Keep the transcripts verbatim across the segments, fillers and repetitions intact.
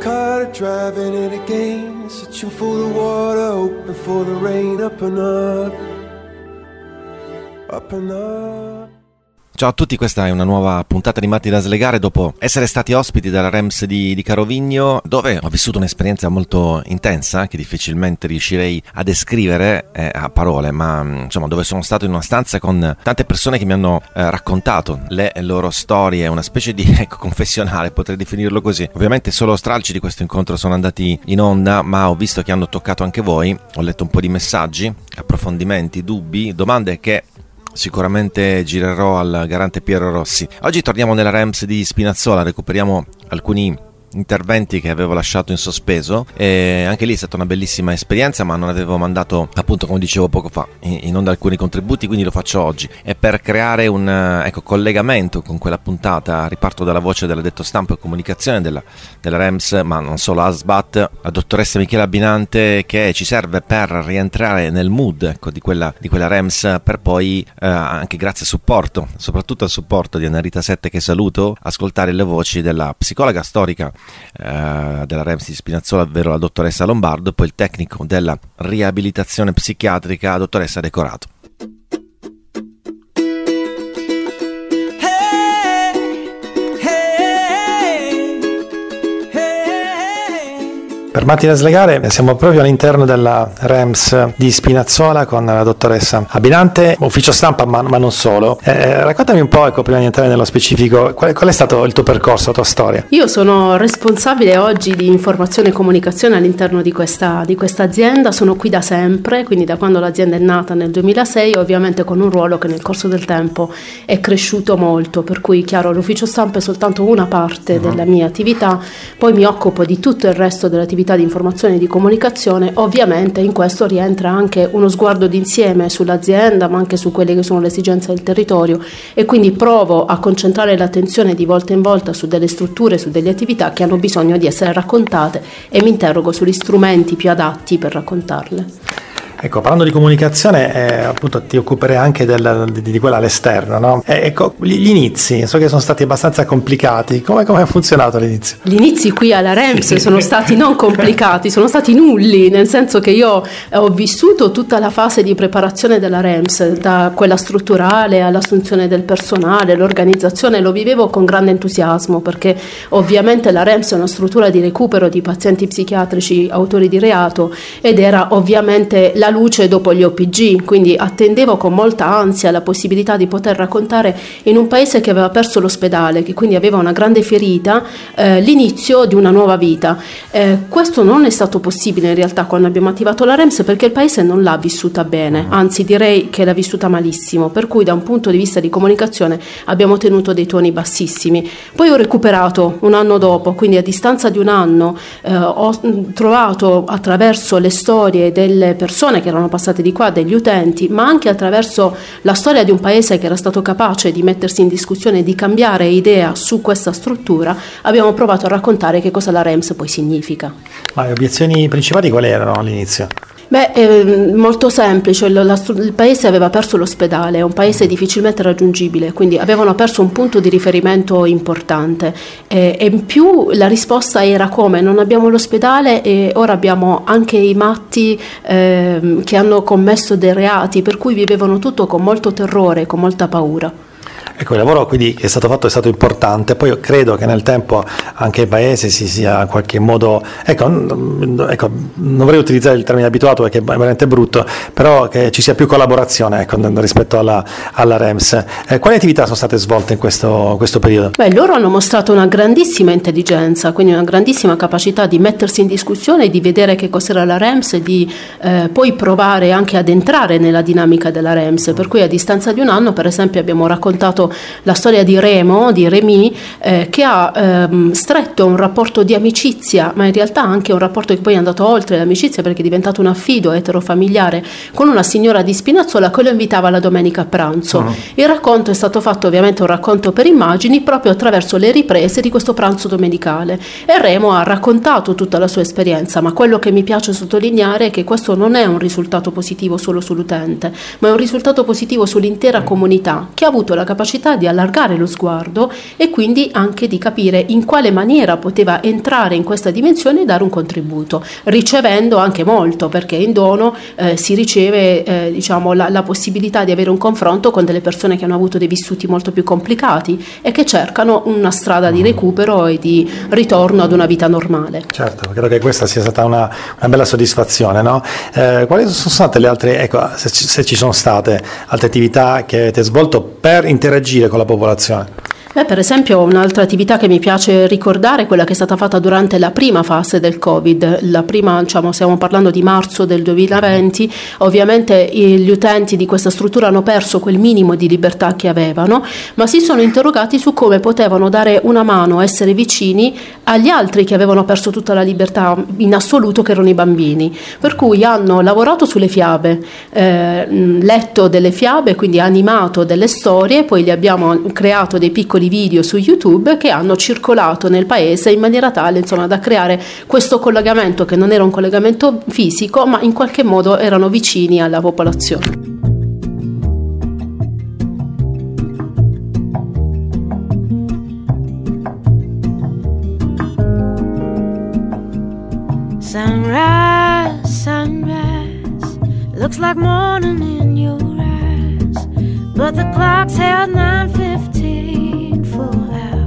car, driving it again, searching for the water, hoping for the rain, up and up, up and up. Ciao a tutti, questa è una nuova puntata di Matti da Slegare dopo essere stati ospiti dalla Rems di, di Carovigno, dove ho vissuto un'esperienza molto intensa che difficilmente riuscirei a descrivere eh, a parole, ma insomma dove sono stato in una stanza con tante persone che mi hanno eh, raccontato le loro storie, una specie di ecco, confessionale, potrei definirlo così. Ovviamente solo stralci di questo incontro sono andati in onda, ma ho visto che hanno toccato anche voi, ho letto un po' di messaggi, approfondimenti, dubbi, domande che sicuramente girerò al garante Piero Rossi. Oggi torniamo nella Rems di Spinazzola, recuperiamo alcuni interventi che avevo lasciato in sospeso e anche lì è stata una bellissima esperienza, ma non avevo mandato, appunto come dicevo poco fa, in onda alcuni contributi, quindi lo faccio oggi. E per creare un ecco, collegamento con quella puntata riparto dalla voce dell'addetto stampa e comunicazione della, della Rems, ma non solo, A S B A T, la dottoressa Michela Binante, che ci serve per rientrare nel mood ecco, di, quella, di quella Rems, per poi eh, anche grazie al supporto, soprattutto al supporto di Annarita Sette, che saluto, ascoltare le voci della psicologa storica Uh, della Rems di Spinazzola, ovvero la dottoressa Lombardo, e poi il tecnico della riabilitazione psichiatrica, dottoressa Decorato. Per Matti da Slegare siamo proprio all'interno della Rems di Spinazzola con la dottoressa Binante, ufficio stampa ma, ma non solo. Eh, raccontami un po', ecco, prima di entrare nello specifico, qual, qual è stato il tuo percorso, la tua storia? Io sono responsabile oggi di informazione e comunicazione all'interno di questa, di questa azienda, sono qui da sempre, quindi da quando l'azienda è nata nel duemilasei, ovviamente con un ruolo che nel corso del tempo è cresciuto molto, per cui chiaro l'ufficio stampa è soltanto una parte uh-huh. della mia attività, poi mi occupo di tutto il resto dell'attività di informazione e di comunicazione. Ovviamente in questo rientra anche uno sguardo d'insieme sull'azienda, ma anche su quelle che sono le esigenze del territorio, e quindi provo a concentrare l'attenzione di volta in volta su delle strutture, su delle attività che hanno bisogno di essere raccontate, e mi interrogo sugli strumenti più adatti per raccontarle. Ecco, parlando di comunicazione, eh, appunto ti occuperei anche del, di, di quella all'esterno, no? Eh, ecco, gli, gli inizi, so che sono stati abbastanza complicati, come, come ha funzionato l'inizio? Gli inizi qui alla Rems sì. sono stati non complicati, sono stati nulli, nel senso che io ho vissuto tutta la fase di preparazione della Rems, da quella strutturale all'assunzione del personale, l'organizzazione, lo vivevo con grande entusiasmo, perché ovviamente la Rems è una struttura di recupero di pazienti psichiatrici autori di reato, ed era ovviamente la luce dopo gli O P G, quindi attendevo con molta ansia la possibilità di poter raccontare in un paese che aveva perso l'ospedale, che quindi aveva una grande ferita, eh, l'inizio di una nuova vita. Eh, questo non è stato possibile in realtà quando abbiamo attivato la Rems, perché il paese non l'ha vissuta bene, anzi direi che l'ha vissuta malissimo, per cui da un punto di vista di comunicazione abbiamo tenuto dei toni bassissimi. Poi ho recuperato un anno dopo, quindi a distanza di un anno eh, ho trovato attraverso le storie delle persone che erano passate di qua, degli utenti, ma anche attraverso la storia di un paese che era stato capace di mettersi in discussione e di cambiare idea su questa struttura, abbiamo provato a raccontare che cosa la Rems poi significa. Ma le obiezioni principali quali erano all'inizio? Beh, eh, molto semplice, il, la, il paese aveva perso l'ospedale, è un paese difficilmente raggiungibile, quindi avevano perso un punto di riferimento importante, eh, e in più la risposta era come non abbiamo l'ospedale e ora abbiamo anche i matti eh, che hanno commesso dei reati, per cui vivevano tutto con molto terrore, con molta paura. Ecco, il lavoro quindi che è stato fatto è stato importante, poi io credo che nel tempo anche il paese si sia in qualche modo, ecco, ecco non vorrei utilizzare il termine abituato perché è veramente brutto, però che ci sia più collaborazione ecco, rispetto alla, alla Rems. Eh, quali attività sono state svolte in questo, questo periodo? Beh, loro hanno mostrato una grandissima intelligenza, quindi una grandissima capacità di mettersi in discussione, di vedere che cos'era la Rems e di eh, poi provare anche ad entrare nella dinamica della Rems, per cui a distanza di un anno per esempio abbiamo raccontato la storia di Remo, di Remy, eh, che ha ehm, stretto un rapporto di amicizia, ma in realtà anche un rapporto che poi è andato oltre l'amicizia, perché è diventato un affido eterofamiliare con una signora di Spinazzola che lo invitava la domenica a pranzo. Uh-huh. Il racconto è stato fatto ovviamente un racconto per immagini proprio attraverso le riprese di questo pranzo domenicale, e Remo ha raccontato tutta la sua esperienza, ma quello che mi piace sottolineare è che questo non è un risultato positivo solo sull'utente, ma è un risultato positivo sull'intera comunità, che ha avuto la capacità capacità di allargare lo sguardo e quindi anche di capire in quale maniera poteva entrare in questa dimensione e dare un contributo, ricevendo anche molto, perché in dono eh, si riceve eh, diciamo la, la possibilità di avere un confronto con delle persone che hanno avuto dei vissuti molto più complicati e che cercano una strada di recupero e di ritorno ad una vita normale. Certo, credo che questa sia stata una, una bella soddisfazione, no? Eh, quali sono state le altre, ecco, se ci, se ci sono state altre attività che avete svolto per interagire con la popolazione? Beh, per esempio un'altra attività che mi piace ricordare è quella che è stata fatta durante la prima fase del Covid, la prima, diciamo, stiamo parlando di marzo del duemilaventi, ovviamente gli utenti di questa struttura hanno perso quel minimo di libertà che avevano, ma si sono interrogati su come potevano dare una mano, essere vicini agli altri che avevano perso tutta la libertà in assoluto, che erano i bambini, per cui hanno lavorato sulle fiabe, eh, letto delle fiabe, quindi animato delle storie, poi gli abbiamo creato dei piccoli video su YouTube che hanno circolato nel paese in maniera tale, insomma, da creare questo collegamento che non era un collegamento fisico, ma in qualche modo erano vicini alla popolazione. Sunrise, sunrise, looks like morning in your eyes, but the clock's held nine fifteen full hours.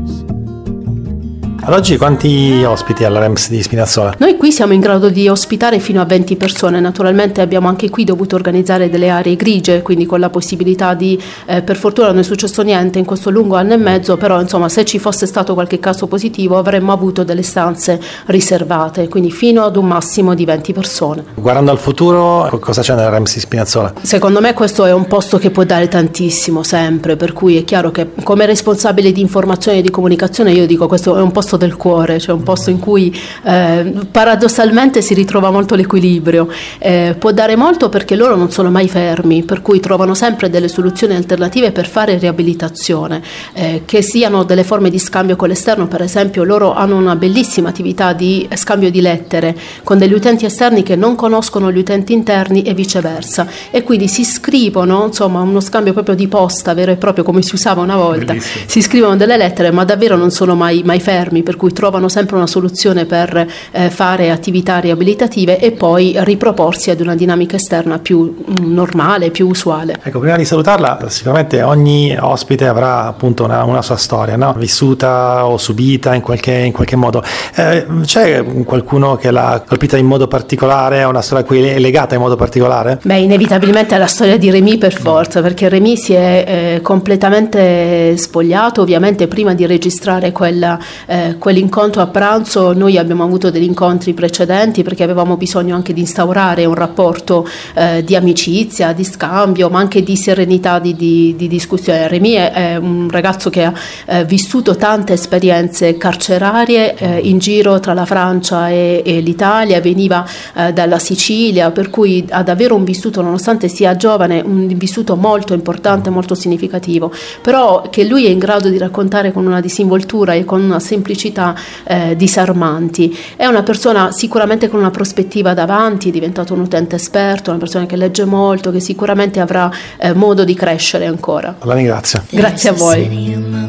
Ad oggi quanti ospiti alla REMS di Spinazzola? Noi qui siamo in grado di ospitare fino a venti persone, naturalmente abbiamo anche qui dovuto organizzare delle aree grigie, quindi con la possibilità di, eh, per fortuna non è successo niente in questo lungo anno e mezzo, però insomma se ci fosse stato qualche caso positivo avremmo avuto delle stanze riservate, quindi fino ad un massimo di venti persone. Guardando al futuro, cosa c'è nella REMS di Spinazzola? Secondo me questo è un posto che può dare tantissimo sempre, per cui è chiaro che come responsabile di informazione e di comunicazione io dico questo è un posto del cuore, cioè un posto in cui eh, paradossalmente si ritrova molto l'equilibrio, eh, può dare molto perché loro non sono mai fermi, per cui trovano sempre delle soluzioni alternative per fare riabilitazione, eh, che siano delle forme di scambio con l'esterno. Per esempio loro hanno una bellissima attività di scambio di lettere con degli utenti esterni che non conoscono gli utenti interni e viceversa, e quindi si scrivono, insomma uno scambio proprio di posta vero e proprio come si usava una volta. Bellissimo. Si scrivono delle lettere ma davvero non sono mai, mai fermi, per cui trovano sempre una soluzione per eh, fare attività riabilitative e poi riproporsi ad una dinamica esterna più mh, normale, più usuale. Ecco, prima di salutarla, sicuramente ogni ospite avrà appunto una, una sua storia, no? Vissuta o subita in qualche, in qualche modo. Eh, c'è qualcuno che l'ha colpita in modo particolare, una storia a cui è legata in modo particolare? Beh, inevitabilmente è la storia di Rémi per forza, perché Rémi si è eh, completamente spogliato, ovviamente prima di registrare quella, eh, quell'incontro a pranzo noi abbiamo avuto degli incontri precedenti perché avevamo bisogno anche di instaurare un rapporto eh, di amicizia, di scambio, ma anche di serenità di, di, di discussione. Rémi è, è un ragazzo che ha eh, vissuto tante esperienze carcerarie eh, in giro tra la Francia e, e l'Italia, veniva eh, dalla Sicilia, per cui ha davvero un vissuto, nonostante sia giovane, un vissuto molto importante, molto significativo, però che lui è in grado di raccontare con una disinvoltura e con una semplicità eh, disarmanti. È una persona sicuramente con una prospettiva davanti, è diventato un utente esperto, una persona che legge molto, che sicuramente avrà eh, modo di crescere ancora. La ringrazio. Grazie a voi.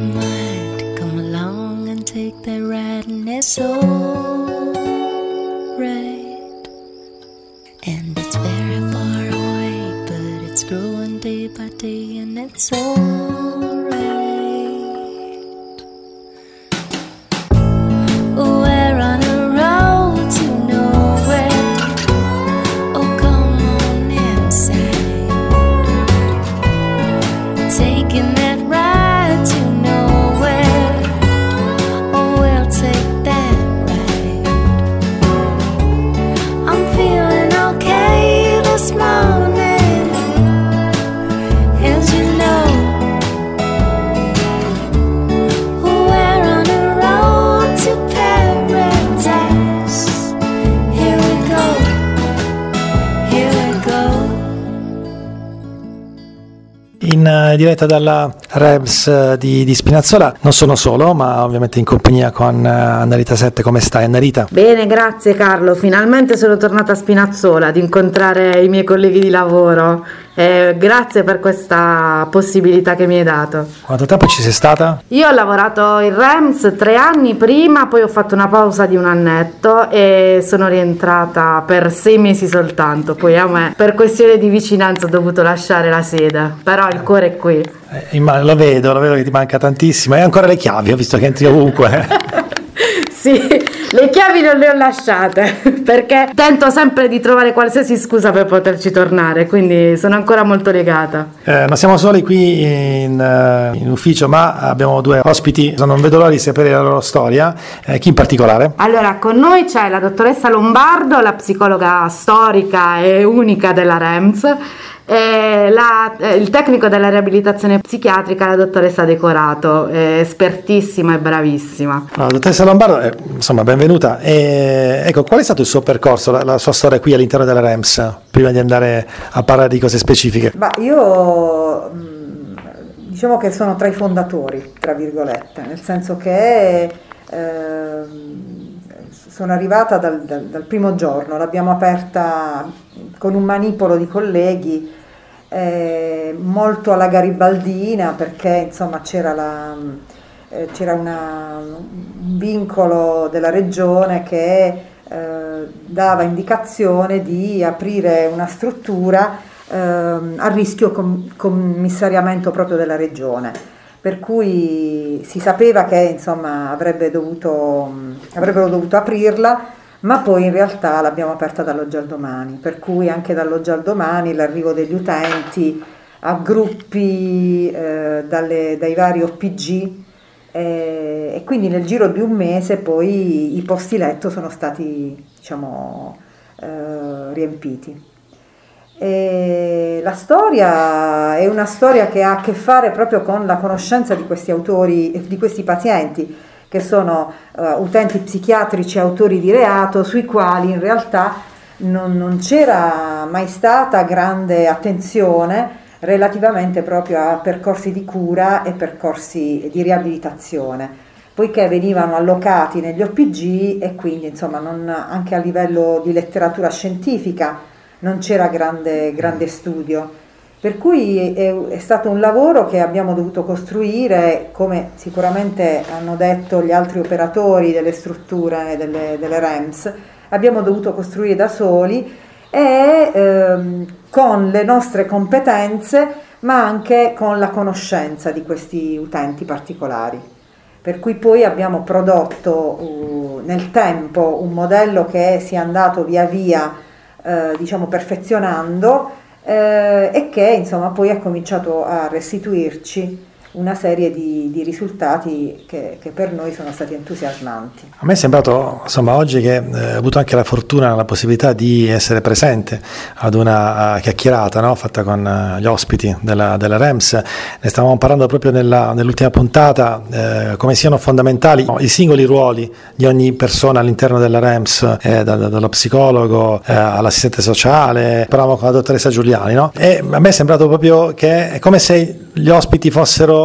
And it's very far away, but it's growing day by day, and it's alright. We're on a road to nowhere. Oh, come on inside. Taking that ride to nowhere. Oh, we'll take that ride. I'm feeling okay this morning, as you know. We're on a road to paradise. Here we go, here we go. In uh, diretta dalla REMS di, di Spinazzola non sono solo, ma ovviamente in compagnia con uh, Annarita Sette. Come stai, Annarita? Bene, grazie Carlo, finalmente sono tornata a Spinazzola ad incontrare i miei colleghi di lavoro Eh, grazie per questa possibilità che mi hai dato. Quanto tempo ci sei stata? Io ho lavorato in REMS tre anni prima, poi ho fatto una pausa di un annetto e sono rientrata per sei mesi soltanto. Poi a me, per questione di vicinanza, ho dovuto lasciare la sede, però il cuore è qui. Eh, lo vedo, lo vedo che ti manca tantissimo. E ancora le chiavi, ho visto che entri ovunque. Sì, le chiavi non le ho lasciate perché tento sempre di trovare qualsiasi scusa per poterci tornare, quindi sono ancora molto legata. Eh, non siamo soli qui in, in ufficio, ma abbiamo due ospiti, non vedo l'ora di sapere la loro storia. Eh, chi in particolare? Allora, con noi c'è la dottoressa Lombardo, la psicologa storica e unica della REMS, e la, eh, il tecnico della riabilitazione psichiatrica, la dottoressa Decorato, è espertissima e bravissima. No, dottoressa Lombardo, eh, insomma, benvenuta. E, ecco, qual è stato il suo percorso, la, la sua storia qui all'interno della REMS, prima di andare a parlare di cose specifiche? Bah, io diciamo che sono tra i fondatori, tra virgolette, nel senso che eh, sono arrivata dal, dal, dal primo giorno, l'abbiamo aperta con un manipolo di colleghi, eh, molto alla garibaldina, perché insomma c'era, la, eh, c'era una, un vincolo della regione che eh, dava indicazione di aprire una struttura eh, a rischio com- commissariamento proprio della regione, per cui si sapeva che insomma avrebbe dovuto, avrebbero dovuto aprirla, ma poi in realtà l'abbiamo aperta dall'oggi al domani, per cui anche dall'oggi al domani l'arrivo degli utenti a gruppi eh, dalle, dai vari O P G eh, e quindi nel giro di un mese poi i posti letto sono stati, diciamo, eh, riempiti. E la storia è una storia che ha a che fare proprio con la conoscenza di questi autori, di questi pazienti, che sono uh, utenti psichiatrici, autori di reato, sui quali in realtà non, non c'era mai stata grande attenzione relativamente proprio a percorsi di cura e percorsi di riabilitazione, poiché venivano allocati negli O P G e quindi insomma non, anche a livello di letteratura scientifica non c'era grande, grande studio. Per cui è, è stato un lavoro che abbiamo dovuto costruire, come sicuramente hanno detto gli altri operatori delle strutture delle, delle REMS, abbiamo dovuto costruire da soli e ehm, con le nostre competenze, ma anche con la conoscenza di questi utenti particolari. Per cui poi abbiamo prodotto uh, nel tempo un modello che si è andato via via eh, diciamo perfezionando, Eh, e che insomma poi ha cominciato a restituirci una serie di, di risultati che, che per noi sono stati entusiasmanti. A me è sembrato, insomma, oggi che eh, ho avuto anche la fortuna, la possibilità di essere presente ad una uh, chiacchierata, no? Fatta con uh, gli ospiti della, della REMS. Ne stavamo parlando proprio nella, nell'ultima puntata, eh, come siano fondamentali no, i singoli ruoli di ogni persona all'interno della REMS, eh, da, da, dallo psicologo eh, all'assistente sociale. Parlavamo con la dottoressa Giuliani, no? E a me è sembrato proprio che è come se gli ospiti fossero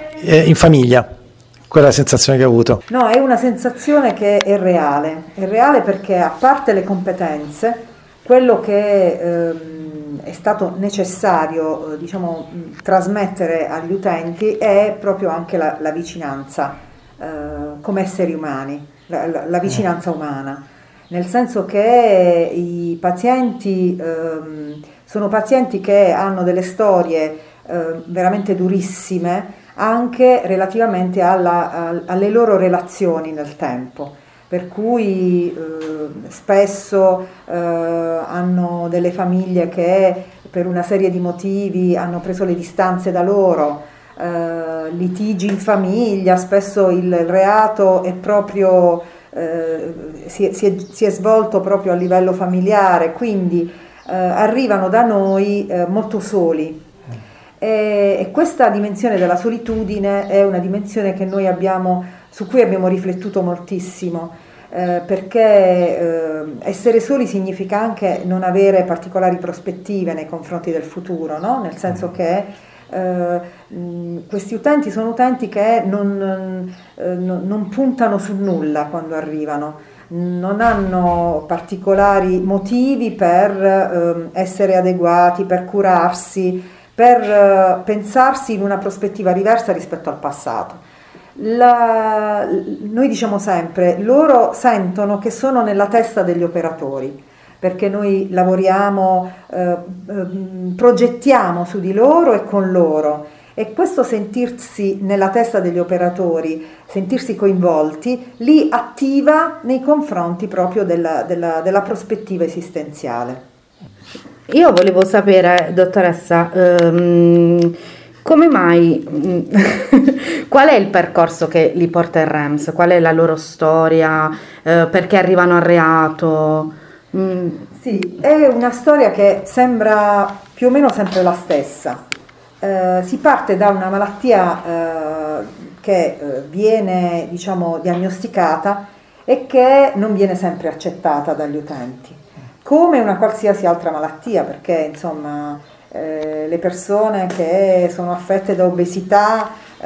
in famiglia, quella è la sensazione che ho avuto. No, è una sensazione che è reale, è reale perché a parte le competenze, quello che ehm, è stato necessario eh, diciamo trasmettere agli utenti è proprio anche la, la vicinanza eh, come esseri umani, la, la, la vicinanza umana, nel senso che i pazienti ehm, sono pazienti che hanno delle storie eh, veramente durissime, anche relativamente alla, a, alle loro relazioni nel tempo, per cui eh, spesso eh, hanno delle famiglie che per una serie di motivi hanno preso le distanze da loro, eh, litigi in famiglia, spesso il reato è proprio, eh, si, è, si, è, si è svolto proprio a livello familiare, quindi eh, arrivano da noi eh, molto soli. E questa dimensione della solitudine è una dimensione che noi abbiamo, su cui abbiamo riflettuto moltissimo, eh, perché eh, essere soli significa anche non avere particolari prospettive nei confronti del futuro, no? Nel senso che eh, mh, questi utenti sono utenti che non, eh, non, non puntano su nulla quando arrivano, non hanno particolari motivi per eh, essere adeguati, per curarsi, per eh, pensarsi in una prospettiva diversa rispetto al passato. La, noi diciamo sempre, loro sentono che sono nella testa degli operatori, perché noi lavoriamo, eh, eh, progettiamo su di loro e con loro, e questo sentirsi nella testa degli operatori, sentirsi coinvolti, li attiva nei confronti proprio della, della, della prospettiva esistenziale. Io volevo sapere, dottoressa, ehm, come mai, qual è il percorso che li porta il R E M S? Qual è la loro storia? Eh, perché arrivano al reato? Mm. Sì, è una storia che sembra più o meno sempre la stessa. Eh, si parte da una malattia eh, che eh, viene, diciamo, diagnosticata e che non viene sempre accettata dagli utenti, come una qualsiasi altra malattia, perché insomma eh, le persone che sono affette da obesità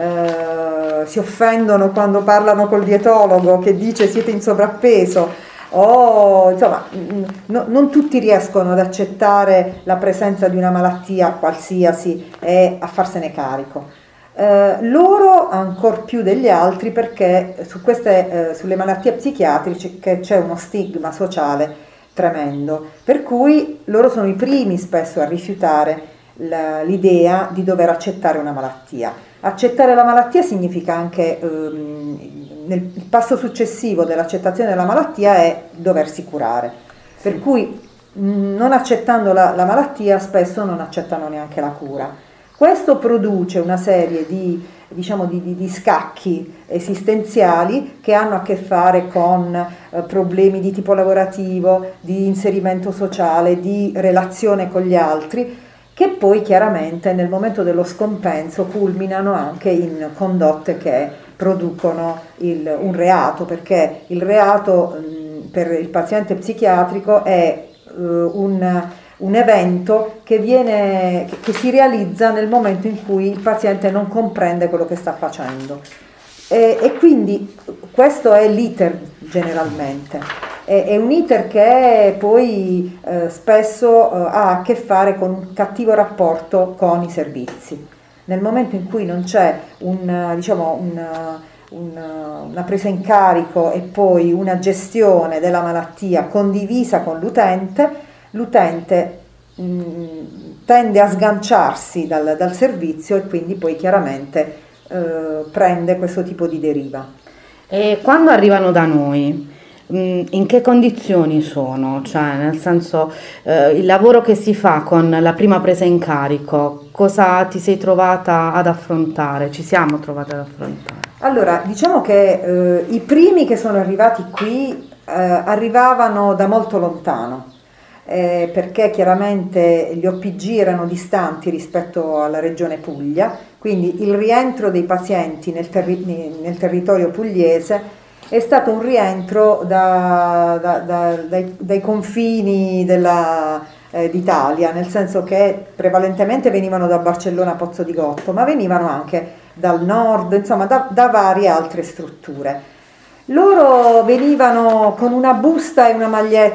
eh, si offendono quando parlano col dietologo che dice siete in sovrappeso. Oh, insomma, no, non tutti riescono ad accettare la presenza di una malattia qualsiasi e a farsene carico. Eh, loro ancor più degli altri, perché su queste, eh, sulle malattie psichiatriche che c'è uno stigma sociale tremendo, per cui loro sono i primi spesso a rifiutare la, l'idea di dover accettare una malattia. Accettare la malattia significa anche ehm, nel, il passo successivo dell'accettazione della malattia è doversi curare, per cui mh, non accettando la, la malattia spesso non accettano neanche la cura. Questo produce una serie di, diciamo, di, di, di scacchi esistenziali che hanno a che fare con eh, problemi di tipo lavorativo, di inserimento sociale, di relazione con gli altri, che poi chiaramente nel momento dello scompenso culminano anche in condotte che producono il, un reato, perché il reato mh, per il paziente psichiatrico è uh, un, un evento che, viene, che, che si realizza nel momento in cui il paziente non comprende quello che sta facendo. E, e quindi questo è l'iter generalmente. È, è un iter che poi eh, spesso eh, ha a che fare con un cattivo rapporto con i servizi. Nel momento in cui non c'è un, diciamo, un, un, una presa in carico e poi una gestione della malattia condivisa con l'utente, l'utente mh, tende a sganciarsi dal, dal servizio e quindi poi chiaramente eh, prende questo tipo di deriva. E quando arrivano da noi, in che condizioni sono? Cioè, nel senso, eh, il lavoro che si fa con la prima presa in carico, cosa ti sei trovata ad affrontare? Ci siamo trovate ad affrontare? Allora, diciamo che eh, i primi che sono arrivati qui eh, arrivavano da molto lontano, eh, perché chiaramente gli O P G erano distanti rispetto alla regione Puglia, quindi il rientro dei pazienti nel, terri- nel territorio pugliese è stato un rientro da, da, da, dai, dai confini della, eh, d'Italia, nel senso che prevalentemente venivano da Barcellona Pozzo di Gotto, ma venivano anche dal nord, insomma da, da varie altre strutture. Loro venivano con una busta e una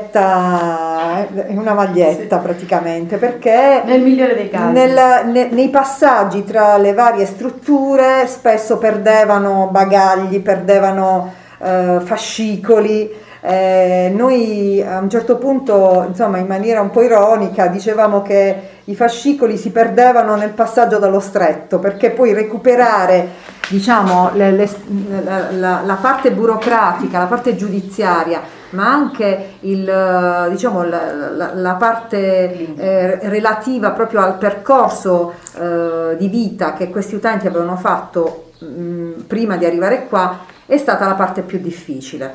maglietta, eh, una maglietta sì. praticamente, perché nel migliore dei casi nel, ne, nei passaggi tra le varie strutture spesso perdevano bagagli, perdevano Uh, fascicoli, eh, noi a un certo punto, insomma, in maniera un po' ironica dicevamo che i fascicoli si perdevano nel passaggio dallo stretto, perché poi recuperare, diciamo, le, le, la, la, la parte burocratica, la parte giudiziaria, ma anche il, diciamo, la, la, la parte eh, relativa proprio al percorso eh, di vita che questi utenti avevano fatto mh, prima di arrivare qua, è stata la parte più difficile.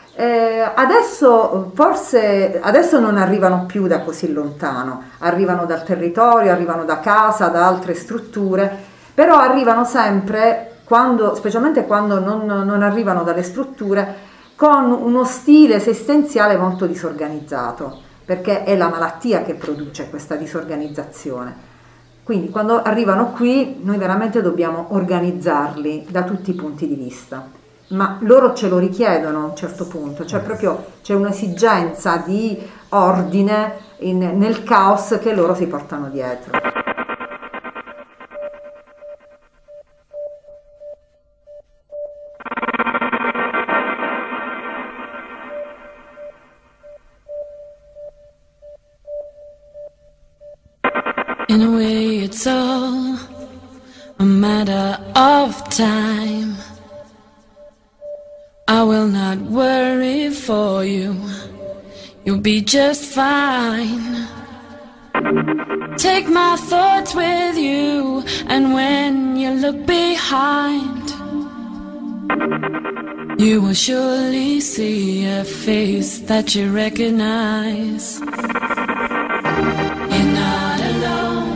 Eh, adesso forse adesso non arrivano più da così lontano, arrivano dal territorio, arrivano da casa, da altre strutture, però arrivano sempre, quando, specialmente quando non, non arrivano dalle strutture, con uno stile esistenziale molto disorganizzato, perché è la malattia che produce questa disorganizzazione. Quindi quando arrivano qui noi veramente dobbiamo organizzarli da tutti i punti di vista. ma loro ce lo richiedono a un certo punto, cioè proprio c'è un'esigenza di ordine in, nel caos che loro si portano dietro. In a way it's all a matter of time. I will not worry for you. You'll be just fine. Take my thoughts with you, and when you look behind, you will surely see a face that you recognize. You're not alone.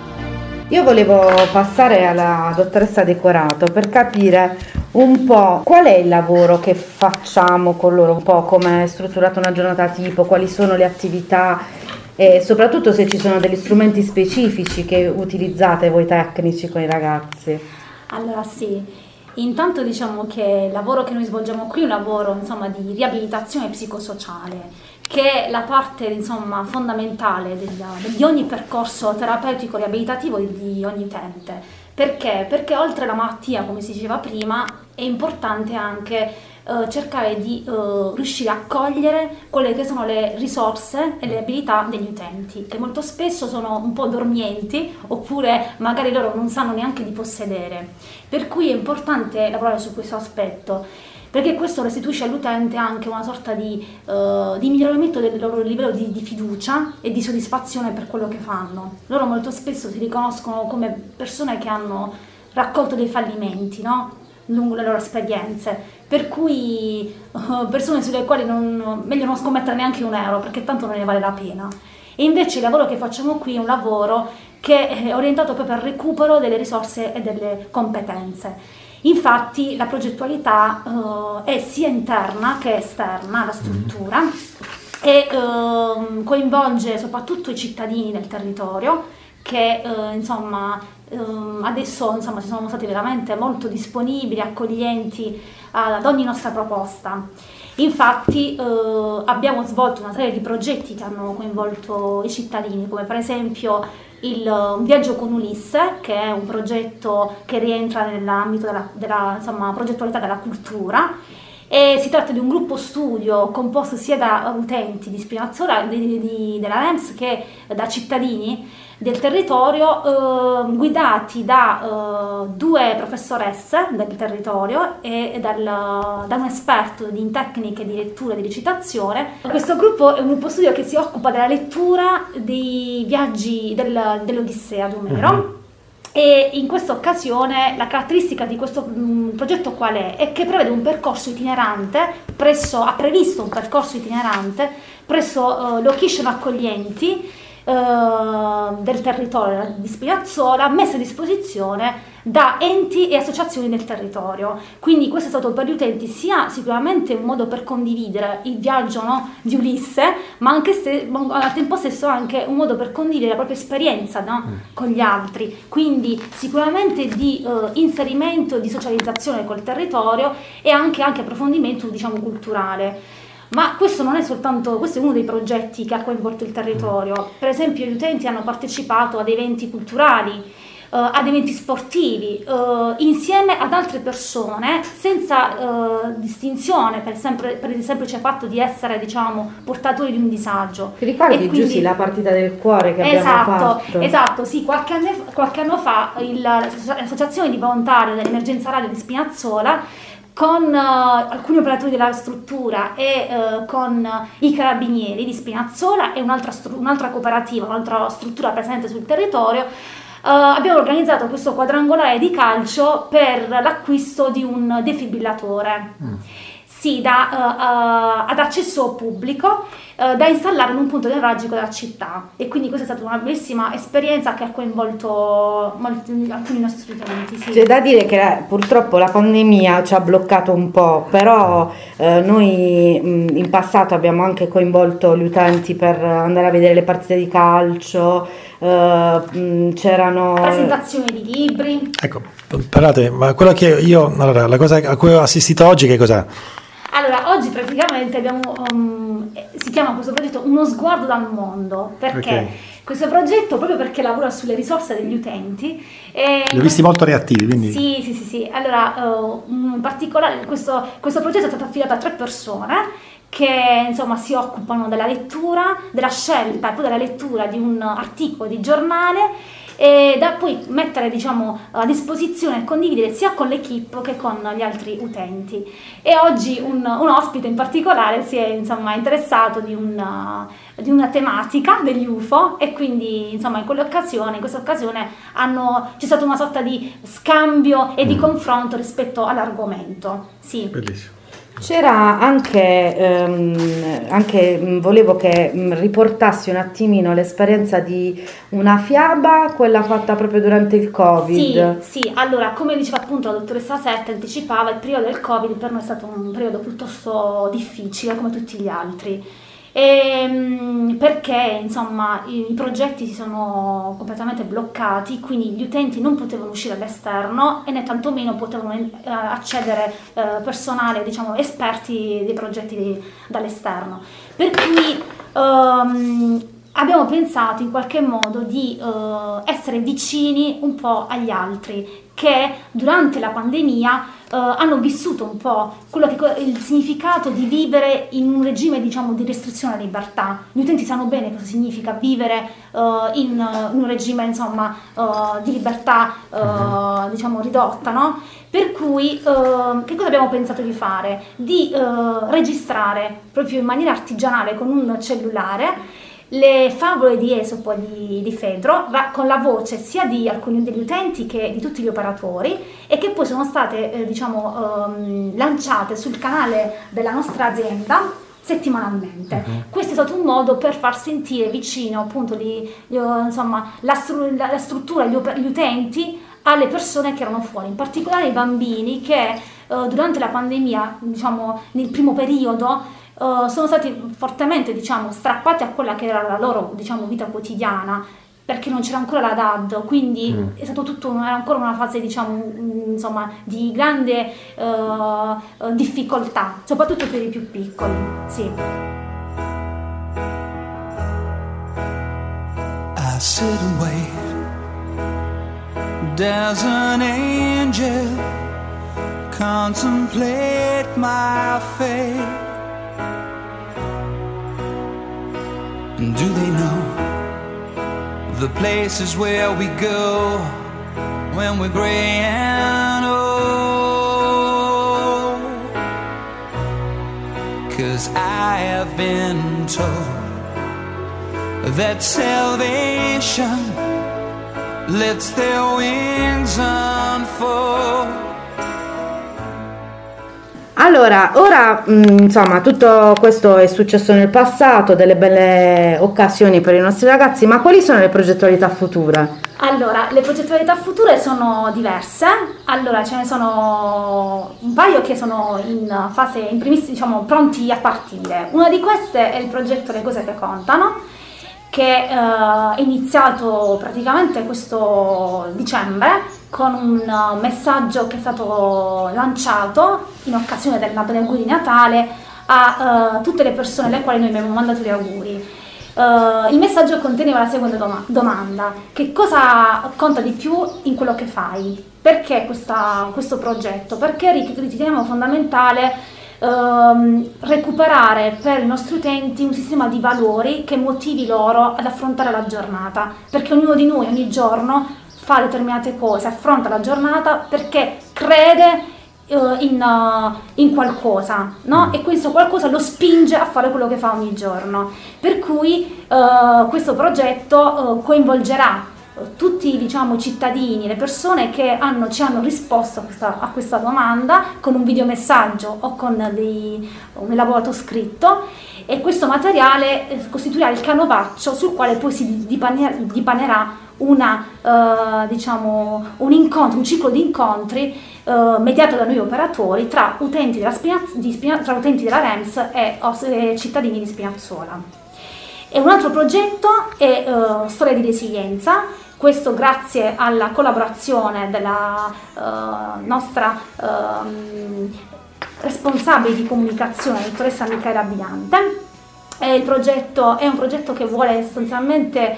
Io volevo passare alla dottoressa Decorato per capire un po' qual è il lavoro che facciamo con loro, un po' come è strutturata una giornata tipo, quali sono le attività e soprattutto se ci sono degli strumenti specifici che utilizzate voi tecnici con i ragazzi. Allora sì, intanto diciamo che il lavoro che noi svolgiamo qui è un lavoro insomma di riabilitazione psicosociale, che è la parte insomma fondamentale del, di ogni percorso terapeutico riabilitativo di ogni utente. Perché? Perché oltre alla malattia, come si diceva prima, è importante anche eh, cercare di eh, riuscire a cogliere quelle che sono le risorse e le abilità degli utenti, che molto spesso sono un po' dormienti oppure magari loro non sanno neanche di possedere. Per cui è importante lavorare su questo aspetto, perché questo restituisce all'utente anche una sorta di, uh, di miglioramento del loro livello di, di fiducia e di soddisfazione per quello che fanno. Loro molto spesso si riconoscono come persone che hanno raccolto dei fallimenti, no? Lungo le loro esperienze, per cui uh, persone sulle quali non, meglio non scommettere neanche un euro, perché tanto non ne vale la pena. E invece il lavoro che facciamo qui è un lavoro che è orientato proprio al recupero delle risorse e delle competenze. Infatti la progettualità uh, è sia interna che esterna alla struttura e uh, coinvolge soprattutto i cittadini del territorio che uh, insomma uh, adesso insomma si sono mostrati veramente molto disponibili, accoglienti ad ogni nostra proposta. Infatti uh, abbiamo svolto una serie di progetti che hanno coinvolto i cittadini, come per esempio il um, Viaggio con Ulisse, che è un progetto che rientra nell'ambito della, della insomma, progettualità della cultura, e si tratta di un gruppo studio composto sia da utenti di Spinazzola, di, di, della REMS, che da cittadini del territorio, eh, guidati da eh, due professoresse del territorio e dal, da un esperto in tecniche di lettura e di recitazione. Questo gruppo è un gruppo studio che si occupa della lettura dei viaggi del, dell'Odissea di Omero. Mm-hmm. E in questa occasione la caratteristica di questo mh, progetto qual è? È che prevede un percorso itinerante, presso, ha previsto un percorso itinerante presso uh, location accoglienti Uh, del territorio di Spinazzola, messa a disposizione da enti e associazioni del territorio. Quindi questo è stato per gli utenti sia sicuramente un modo per condividere il viaggio, no, di Ulisse, ma anche se, al tempo stesso anche un modo per condividere la propria esperienza, no, mm. con gli altri. Quindi sicuramente di uh, inserimento, di socializzazione col territorio e anche, anche approfondimento, diciamo, culturale. Ma questo non è soltanto, questo è uno dei progetti che ha coinvolto il territorio. Per esempio gli utenti hanno partecipato ad eventi culturali, eh, ad eventi sportivi, eh, insieme ad altre persone, senza eh, distinzione per, sempre, per il semplice fatto di essere, diciamo, portatori di un disagio. Ti ricordi, quindi, Giussi, la partita del cuore che abbiamo esatto, fatto? Esatto, sì, qualche anno, qualche anno fa il, l'associazione di volontari dell'emergenza radio di Spinazzola, con uh, alcuni operatori della struttura e uh, con uh, i carabinieri di Spinazzola e un'altra, stru- un'altra cooperativa, un'altra struttura presente sul territorio, uh, abbiamo organizzato questo quadrangolare di calcio per l'acquisto di un defibrillatore. Mm. Sì, da, uh, uh, ad accesso pubblico, uh, da installare in un punto nevralgico della città, e quindi questa è stata una bellissima esperienza che ha coinvolto molti, alcuni nostri utenti. Sì. C'è da dire che purtroppo la pandemia ci ha bloccato un po', però eh, noi mh, in passato abbiamo anche coinvolto gli utenti per andare a vedere le partite di calcio, uh, c'erano presentazioni di libri. Ecco, parlate, ma quello che io, allora, la cosa a cui ho assistito oggi che cos'è? Allora, oggi praticamente abbiamo, um, si chiama questo progetto Uno sguardo dal mondo, perché okay. questo progetto, proprio perché lavora sulle risorse degli utenti. E li ho visti molto reattivi, quindi... Sì, sì, sì, sì. Allora, uh, in particolare questo, questo progetto è stato affidato a tre persone che insomma si occupano della lettura, della scelta e poi della lettura di un articolo di giornale, e da poi mettere diciamo a disposizione e condividere sia con l'equipe che con gli altri utenti. E oggi un, un ospite in particolare si è insomma interessato di una, di una tematica degli U F O, e quindi insomma in quell'occasione, in questa occasione hanno, c'è stata una sorta di scambio e di mm. confronto rispetto all'argomento. Sì. Bellissimo. C'era anche, ehm, anche volevo che riportassi un attimino l'esperienza di una fiaba, quella fatta proprio durante il Covid. Sì, sì, allora come diceva appunto la dottoressa Sette, anticipava, il periodo del Covid per noi è stato un periodo piuttosto difficile come tutti gli altri. E, perché insomma i, i progetti si sono completamente bloccati, quindi gli utenti non potevano uscire all'esterno e né tantomeno potevano eh, accedere eh, personale, diciamo esperti dei progetti di, dall'esterno, per cui um, abbiamo pensato in qualche modo di uh, essere vicini un po' agli altri che durante la pandemia uh, hanno vissuto un po' quello che il significato di vivere in un regime diciamo di restrizione alla libertà. Gli utenti sanno bene cosa significa vivere uh, in, uh, in un regime insomma uh, di libertà uh, diciamo ridotta, no? Per cui uh, che cosa abbiamo pensato di fare? Di uh, registrare proprio in maniera artigianale con un cellulare le favole di Esopo di, di Fedro, con la voce sia di alcuni degli utenti che di tutti gli operatori, e che poi sono state eh, diciamo um, lanciate sul canale della nostra azienda settimanalmente. Uh-huh. Questo è stato un modo per far sentire vicino appunto di, di, insomma, la, stru- la, la struttura, gli, op- gli utenti alle persone che erano fuori, in particolare i bambini che uh, durante la pandemia, diciamo nel primo periodo, Uh, sono stati fortemente diciamo strappati a quella che era la loro diciamo vita quotidiana, perché non c'era ancora la D A D, quindi mm. è stato tutto era ancora una fase diciamo insomma di grande uh, difficoltà, soprattutto per i più piccoli. Sì. I sit and wait. There's an angel contemplate my fate. Do they know the places where we go when we're gray and old? 'Cause I have been told that salvation lets their wings unfold. Allora, ora mh, insomma tutto questo è successo nel passato, delle belle occasioni per i nostri ragazzi, ma quali sono le progettualità future? Allora, le progettualità future sono diverse. Allora, ce ne sono un paio che sono in fase, in primis, diciamo, pronti a partire. Una di queste è il progetto Le cose che contano, che eh, è iniziato praticamente questo dicembre con un uh, messaggio che è stato lanciato in occasione del, degli auguri di Natale a uh, tutte le persone alle quali noi abbiamo mandato gli auguri. Uh, il messaggio conteneva la seguente doma- domanda: che cosa conta di più in quello che fai? Perché questa, questo progetto? Perché riteniamo fondamentale Uh, recuperare per i nostri utenti un sistema di valori che motivi loro ad affrontare la giornata, perché ognuno di noi ogni giorno fa determinate cose, affronta la giornata perché crede uh, in, uh, in qualcosa, no? E questo qualcosa lo spinge a fare quello che fa ogni giorno, per cui uh, questo progetto uh, coinvolgerà tutti diciamo cittadini, le persone che hanno, ci hanno risposto a questa, a questa domanda con un videomessaggio o con dei, un elaborato scritto, e questo materiale eh, costituirà il canovaccio sul quale poi si dipaner, dipanerà una, eh, diciamo, un incontro, un ciclo di incontri eh, mediato da noi operatori tra utenti della, Spinaz- di Spina- tra utenti della REMS e, e cittadini di Spinazzola. E un altro progetto è uh, Storia di resilienza, questo grazie alla collaborazione della uh, nostra uh, responsabile di comunicazione, la dottoressa Micaela Bilante. E il progetto è un progetto che vuole sostanzialmente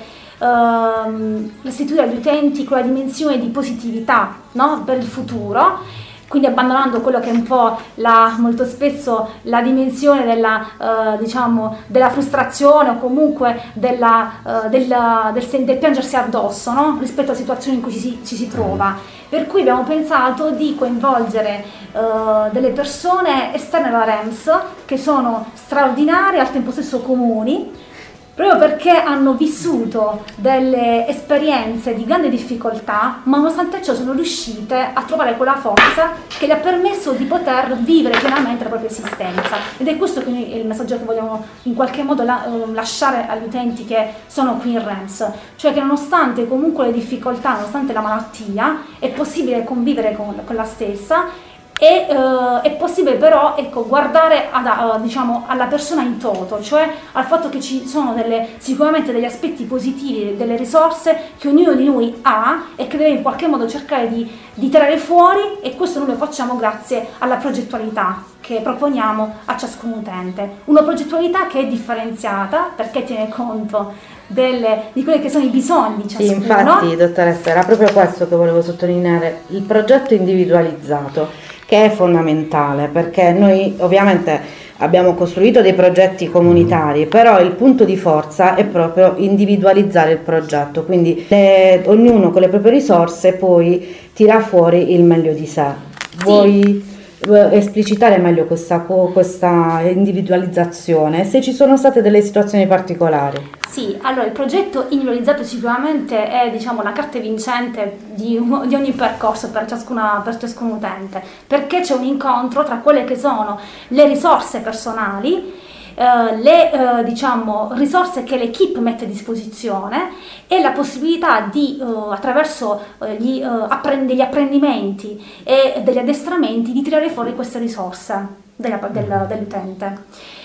uh, restituire agli utenti quella dimensione di positività, no? Per il futuro, quindi abbandonando quello che è un po' la, molto spesso la dimensione della, uh, diciamo, della frustrazione o comunque della, uh, della, del, del piangersi addosso, no? Rispetto alla situazione in cui ci si, ci si trova. Per cui abbiamo pensato di coinvolgere uh, delle persone esterne alla REMS che sono straordinarie e al tempo stesso comuni, proprio perché hanno vissuto delle esperienze di grande difficoltà, ma nonostante ciò sono riuscite a trovare quella forza che gli ha permesso di poter vivere pienamente la propria esistenza. Ed è questo che noi, il messaggio che vogliamo in qualche modo la, uh, lasciare agli utenti che sono qui in REMS, cioè che nonostante comunque le difficoltà, nonostante la malattia, è possibile convivere con, con la stessa. E uh, è possibile però, ecco, guardare ad, uh, diciamo, alla persona in toto, cioè al fatto che ci sono delle, sicuramente degli aspetti positivi, delle risorse che ognuno di noi ha e che deve in qualche modo cercare di, di tirare fuori, e questo noi lo facciamo grazie alla progettualità che proponiamo a ciascun utente. Una progettualità che è differenziata perché tiene conto delle, di quelli che sono i bisogni di ciascuno. Sì, infatti, dottoressa, era proprio questo che volevo sottolineare, il progetto individualizzato, che è fondamentale, perché noi ovviamente abbiamo costruito dei progetti comunitari, però il punto di forza è proprio individualizzare il progetto, quindi le, ognuno con le proprie risorse poi tira fuori il meglio di sé. Sì. Vuoi esplicitare meglio questa, questa individualizzazione, se ci sono state delle situazioni particolari? Sì, allora il progetto individualizzato sicuramente è, diciamo, la carta vincente di, di ogni percorso per, ciascuna, per ciascun utente, perché c'è un incontro tra quelle che sono le risorse personali, Uh, le uh, diciamo, risorse che l'equipe mette a disposizione e la possibilità di, uh, attraverso uh, gli, uh, apprend- degli apprendimenti e degli addestramenti, di tirare fuori queste risorse della, del, dell'utente.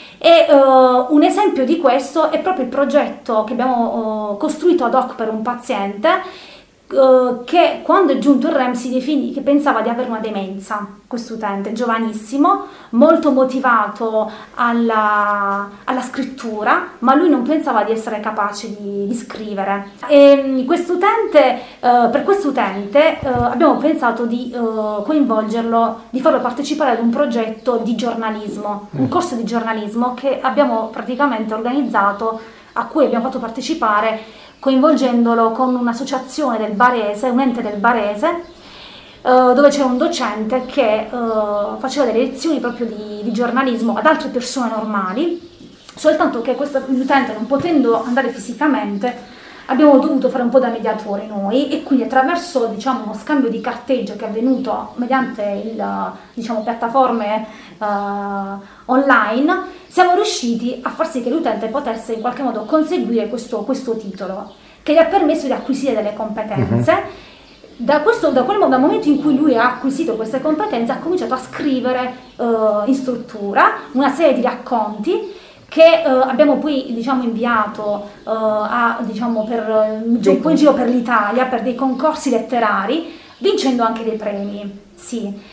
E uh, un esempio di questo è proprio il progetto che abbiamo uh, costruito ad hoc per un paziente uh, che quando è giunto in REMS si definì che pensava di avere una demenza. Questo utente giovanissimo, molto motivato alla, alla scrittura, ma lui non pensava di essere capace di, di scrivere. E quest'utente, uh, per quest'utente uh, abbiamo pensato di uh, coinvolgerlo, di farlo partecipare ad un progetto di giornalismo, un corso di giornalismo che abbiamo praticamente organizzato, a cui abbiamo fatto partecipare coinvolgendolo con un'associazione del Barese, un ente del Barese, Uh, dove c'era un docente che uh, faceva delle lezioni proprio di, di giornalismo ad altre persone normali, soltanto che questo utente, non potendo andare fisicamente, abbiamo dovuto fare un po' da mediatori noi, e quindi attraverso, diciamo, uno scambio di carteggio che è avvenuto mediante il, diciamo, piattaforme uh, online, siamo riusciti a far sì che l'utente potesse in qualche modo conseguire questo, questo titolo, che gli ha permesso di acquisire delle competenze. Uh-huh. Da, questo, da quel dal momento in cui lui ha acquisito queste competenze, ha cominciato a scrivere uh, in struttura una serie di racconti che uh, abbiamo poi, diciamo, inviato uh, a, diciamo, per, un po' in giro per l'Italia per dei concorsi letterari, vincendo anche dei premi. Sì.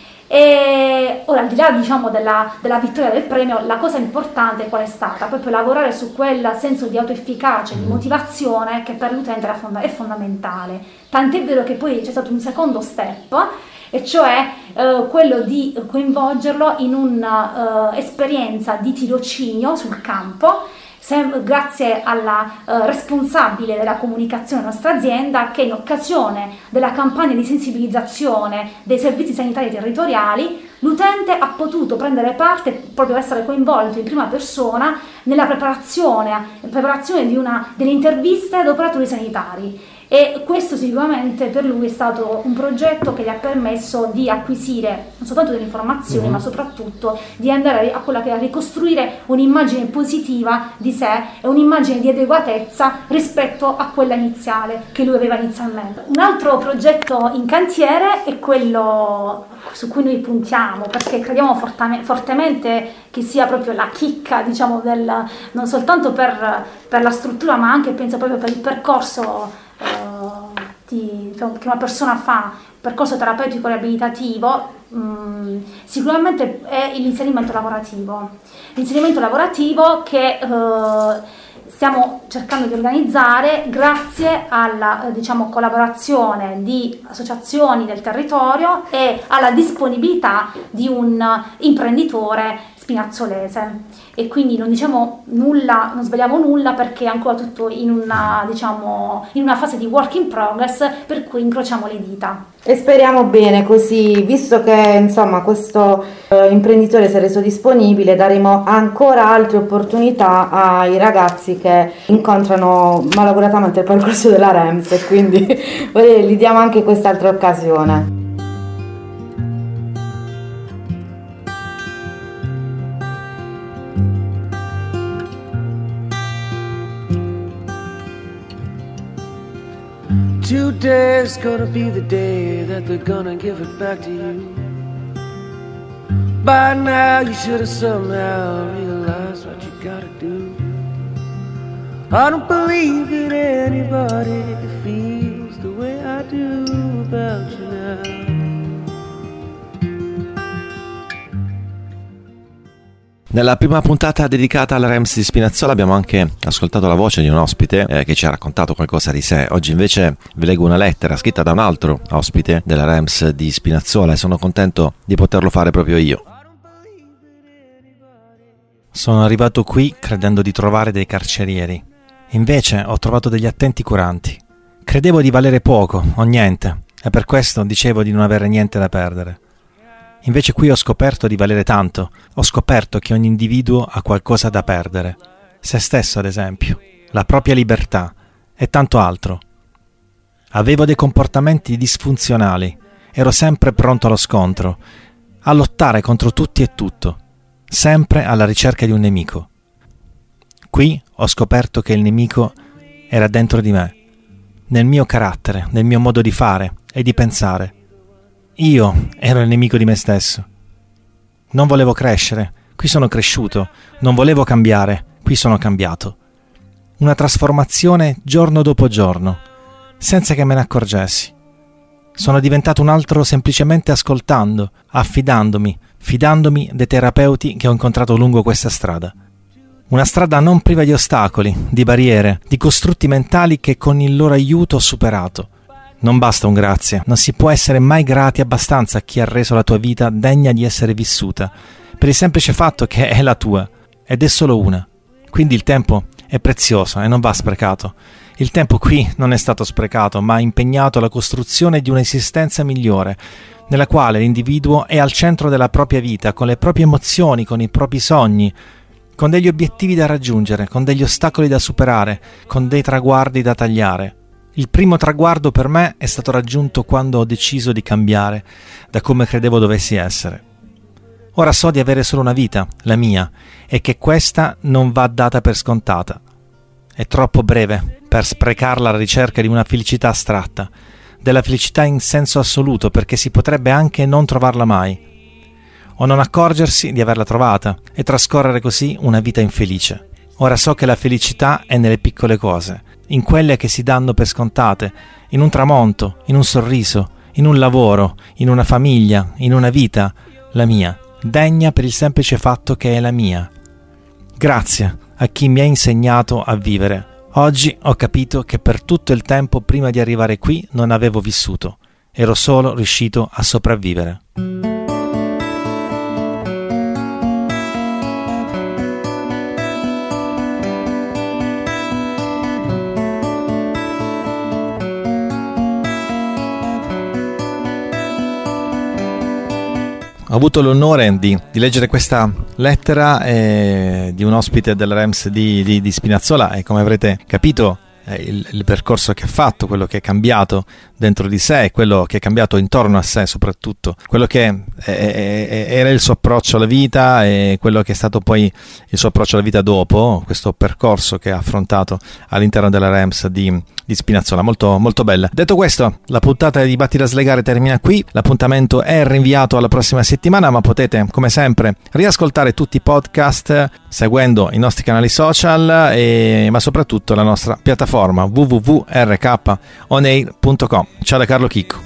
E ora, al di là, diciamo, della, della vittoria del premio, la cosa importante qual è stata? Proprio lavorare su quel senso di autoefficacia, di motivazione che per l'utente era fonda- è fondamentale. Tant'è vero che poi c'è stato un secondo step, e cioè eh, quello di coinvolgerlo in un'esperienza di tirocinio sul campo, Sem- grazie alla uh, responsabile della comunicazione della nostra azienda, che in occasione della campagna di sensibilizzazione dei servizi sanitari territoriali, l'utente ha potuto prendere parte, proprio essere coinvolto in prima persona nella preparazione, preparazione di una, delle interviste ad operatori sanitari. E questo sicuramente per lui è stato un progetto che gli ha permesso di acquisire non soltanto delle informazioni, mm-hmm. ma soprattutto di andare a quella che è a ricostruire un'immagine positiva di sé e un'immagine di adeguatezza rispetto a quella iniziale che lui aveva inizialmente. Un altro progetto in cantiere è quello su cui noi puntiamo, perché crediamo fortame- fortemente che sia proprio la chicca, diciamo, del, non soltanto per per la struttura, ma anche penso proprio per il percorso eh, di, che una persona fa, percorso terapeutico riabilitativo, mh, sicuramente è l'inserimento lavorativo. L'inserimento lavorativo che eh, stiamo cercando di organizzare grazie alla diciamo, collaborazione di associazioni del territorio e alla disponibilità di un imprenditore spinazzolese. E quindi non diciamo nulla, non svegliamo nulla perché è ancora tutto in una, diciamo, in una fase di work in progress, per cui incrociamo le dita. E speriamo bene, così, visto che insomma questo eh, imprenditore si è reso disponibile, daremo ancora altre opportunità ai ragazzi che incontrano malauguratamente il percorso della REMS, e quindi gli diamo anche quest'altra occasione. Today's gonna be the day that they're gonna give it back to you. By now you should have somehow realized what you gotta do. I don't believe that anybody feels the way I do about you now. Nella prima puntata dedicata alla REMS di Spinazzola abbiamo anche ascoltato la voce di un ospite eh, che ci ha raccontato qualcosa di sé. Oggi invece vi leggo una lettera scritta da un altro ospite della REMS di Spinazzola e sono contento di poterlo fare proprio io. Sono arrivato qui credendo di trovare dei carcerieri. Invece ho trovato degli attenti curanti. Credevo di valere poco o niente e per questo dicevo di non avere niente da perdere. Invece qui ho scoperto di valere tanto, ho scoperto che ogni individuo ha qualcosa da perdere, se stesso ad esempio, la propria libertà e tanto altro. Avevo dei comportamenti disfunzionali, ero sempre pronto allo scontro, a lottare contro tutti e tutto, sempre alla ricerca di un nemico. Qui ho scoperto che il nemico era dentro di me, nel mio carattere, nel mio modo di fare e di pensare. Io ero il nemico di me stesso. Non volevo crescere, qui sono cresciuto. Non volevo cambiare, qui sono cambiato. Una trasformazione giorno dopo giorno, senza che me ne accorgessi. Sono diventato un altro semplicemente ascoltando, affidandomi, fidandomi dei terapeuti che ho incontrato lungo questa strada. Una strada non priva di ostacoli, di barriere, di costrutti mentali che con il loro aiuto ho superato. Non basta un grazie, non si può essere mai grati abbastanza a chi ha reso la tua vita degna di essere vissuta, per il semplice fatto che è la tua, ed è solo una. Quindi il tempo è prezioso e non va sprecato. Il tempo qui non è stato sprecato, ma impegnato alla costruzione di un'esistenza migliore, nella quale l'individuo è al centro della propria vita, con le proprie emozioni, con i propri sogni, con degli obiettivi da raggiungere, con degli ostacoli da superare, con dei traguardi da tagliare. Il primo traguardo per me è stato raggiunto quando ho deciso di cambiare da come credevo dovessi essere. Ora so di avere solo una vita, la mia, e che questa non va data per scontata. È troppo breve per sprecarla alla ricerca di una felicità astratta, della felicità in senso assoluto, perché si potrebbe anche non trovarla mai, o non accorgersi di averla trovata e trascorrere così una vita infelice. Ora so che la felicità è nelle piccole cose, in quelle che si danno per scontate, in un tramonto, in un sorriso, in un lavoro, in una famiglia, in una vita, la mia, degna per il semplice fatto che è la mia. Grazie a chi mi ha insegnato a vivere. Oggi ho capito che per tutto il tempo prima di arrivare qui non avevo vissuto, ero solo riuscito a sopravvivere. Ho avuto l'onore di, di leggere questa lettera eh, di un ospite della REMS di, di, di Spinazzola e come avrete capito eh, il, il percorso che ha fatto, quello che è cambiato dentro di sé, quello che è cambiato intorno a sé soprattutto, quello che è, è, era il suo approccio alla vita e quello che è stato poi il suo approccio alla vita dopo, questo percorso che ha affrontato all'interno della Rems di, di Spinazzola, molto, molto bella. Detto questo, la puntata di Battila Slegare termina qui, l'appuntamento è rinviato alla prossima settimana, ma potete come sempre riascoltare tutti i podcast seguendo i nostri canali social, e, ma soprattutto la nostra piattaforma w w w punto r k on air punto com. Ciao da Carlo Chicco.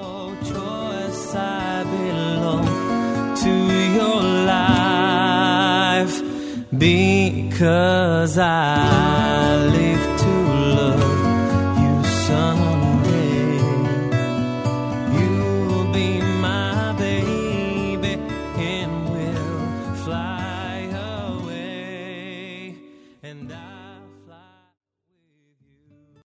Because I live to love you someday. You'll be my baby and we'll fly away. And I